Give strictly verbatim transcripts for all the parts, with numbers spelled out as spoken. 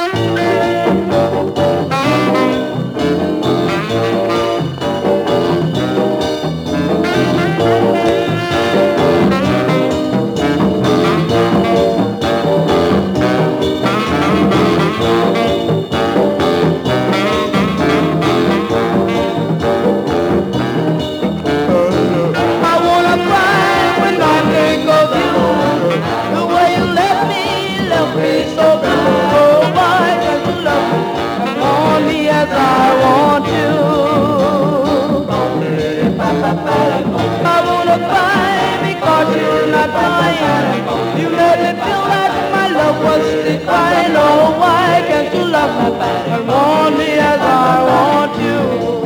You made me feel like my love was declining. Oh, why can't you love me back and want me as I want you?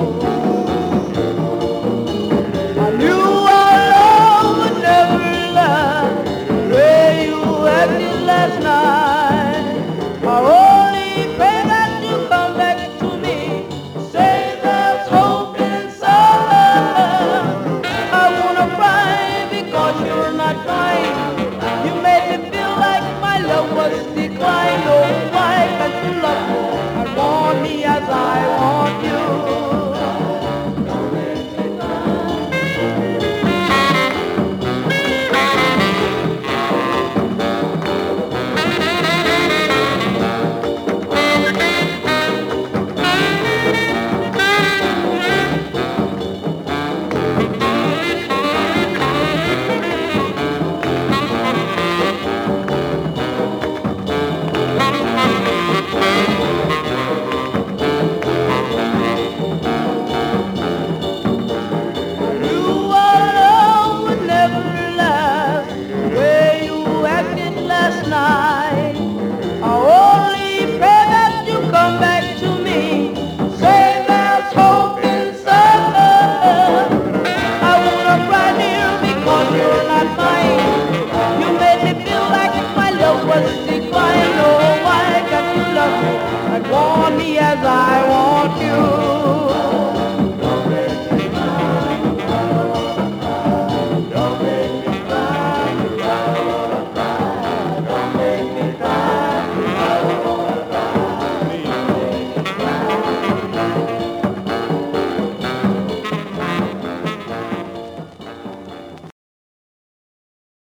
I knew our love would never last the way you acted last night. I only pray that you come back to me, say there's hope in summer. I wanna cry because you're not crying. You made me feel like my love was declining. Oh,